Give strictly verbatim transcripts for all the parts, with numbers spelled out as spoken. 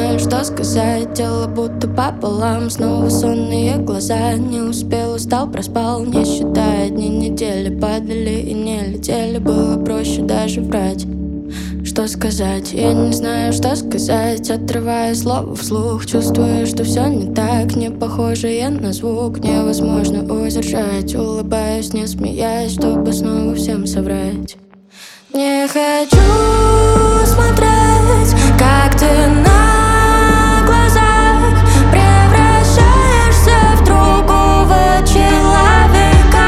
знаю, что сказать. Тело будто пополам, снова сонные глаза. Не успел, устал, проспал, не считая дни, недели. Падали и не летели, было проще даже врать. Что сказать? Я не знаю, что сказать. Отрывая слово вслух, чувствую, что все не так. Не похоже я на звук, невозможно удержать. Улыбаюсь, не смеясь, чтобы снова всем соврать. Не хочу смотреть, как ты на глазах превращаешься в другого человека.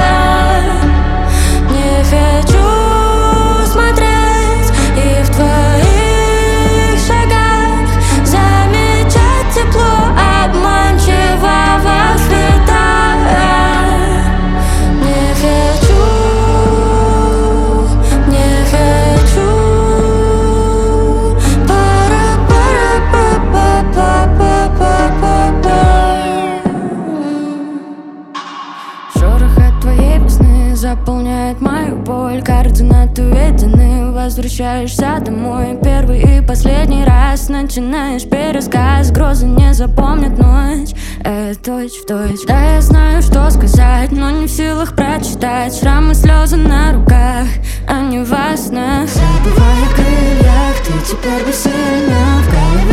Не хочу смотреть и в твоих шагах замечать тепло обманчивого света. Не хочу. Заполняет мою боль, координаты уведены. Возвращаешься домой первый и последний раз. Начинаешь пересказ, грозы не запомнят ночь. Это точь в точь. Да, я знаю, что сказать, но не в силах прочитать. Шрамы, слезы на руках, а не во снах. Забывая о крыльях, ты теперь бессильна в голове.